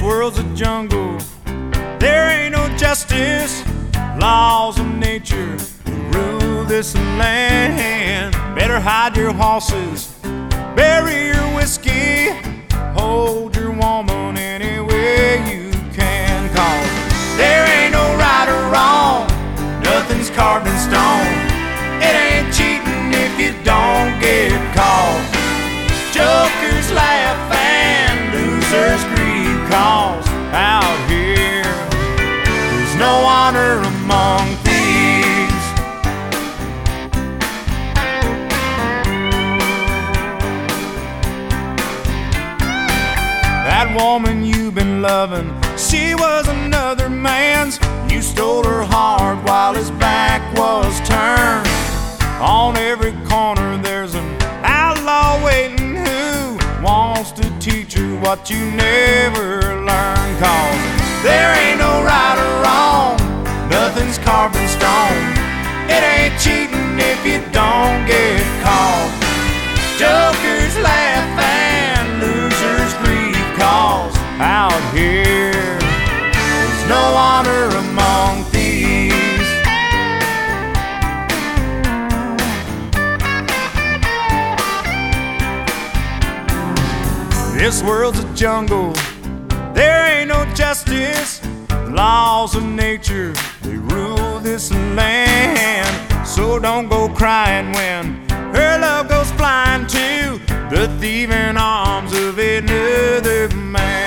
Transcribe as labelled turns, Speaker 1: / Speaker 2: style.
Speaker 1: world's a jungle, there ain't no justice. Laws of nature rule this land. Better hide your horses, bury your whiskey, hold your woman any way you can. 'Cause there ain't no right or wrong, nothing's carved in stone. It ain't cheating if you don't get caught. Jokers laugh and losers grieve, 'cause out here there's no honor among thieves. That woman you've been loving, she was another man's. You stole her heart while his back was turned. On every corner there's an outlaw waiting who wants to teach her what you never learned. 'Cause there ain't no right or wrong, nothing's carved in stone. It ain't cheating if you don't get caught. Jokers laugh and losers grieve, 'cause out here there's no honor among thieves. This world's a jungle, there ain't no justice. Laws of nature, they rule this land. So don't go crying when her love goes flying to the thieving arms of another man.